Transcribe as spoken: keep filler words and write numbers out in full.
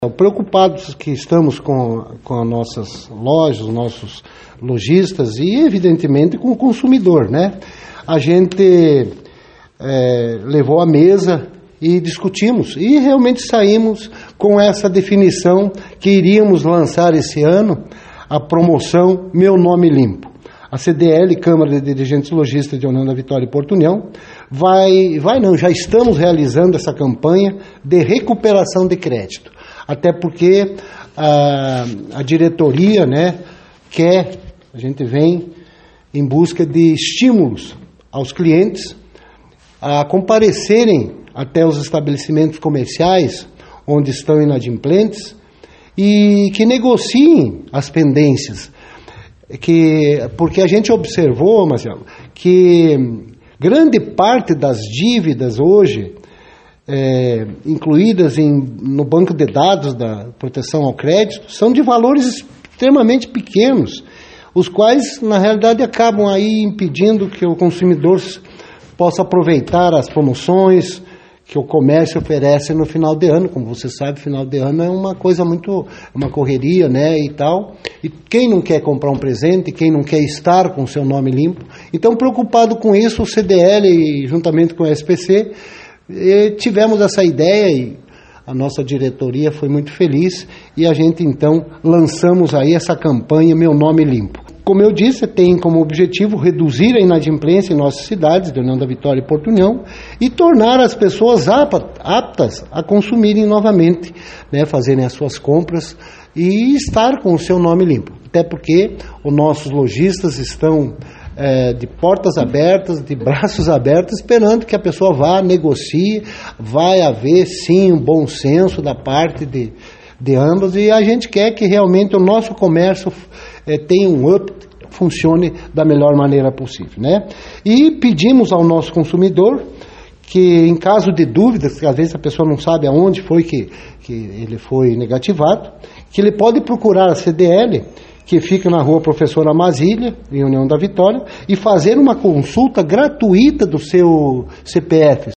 Preocupados que estamos com, com as nossas lojas, os nossos lojistas e, evidentemente, com o consumidor, né? A gente é, levou à mesa e discutimos e realmente saímos com essa definição que iríamos lançar esse ano a promoção Meu Nome Limpo. A C D L, Câmara de Dirigentes Lojistas de União da Vitória e Porto União, vai, vai não, já estamos realizando essa campanha de recuperação de crédito. Até porque a, a diretoria, né, quer, a gente vem em busca de estímulos aos clientes a comparecerem até os estabelecimentos comerciais onde estão inadimplentes e que negociem as pendências. Que, porque a gente observou, Marcelo, que grande parte das dívidas hoje, é, incluídas em, no banco de dados da proteção ao crédito, são de valores extremamente pequenos, os quais, na realidade, acabam aí impedindo que o consumidor possa aproveitar as promoções que o comércio oferece no final de ano. Como você sabe, final de ano é uma coisa muito, uma correria, né, e tal, e quem não quer comprar um presente, quem não quer estar com o seu nome limpo. Então, preocupado com isso, o C D L, juntamente com o S P C, tivemos essa ideia e a nossa diretoria foi muito feliz e a gente, então, lançamos aí essa campanha Meu Nome Limpo. Como eu disse, tem como objetivo reduzir a inadimplência em nossas cidades, de União da Vitória e Porto União, e tornar as pessoas aptas a consumirem novamente, né, fazerem as suas compras e estar com o seu nome limpo. Até porque os nossos lojistas estão é, de portas abertas, de braços abertos, esperando que a pessoa vá, negocie, vai haver sim um bom senso da parte de, de ambos, e a gente quer que realmente o nosso comércio é, tenha um up, funcione da melhor maneira possível, né? E pedimos ao nosso consumidor que, em caso de dúvidas, que às vezes a pessoa não sabe aonde foi que, que ele foi negativado, que ele pode procurar a C D L, que fica na rua Professora Mazília, em União da Vitória, e fazer uma consulta gratuita do seu C P F,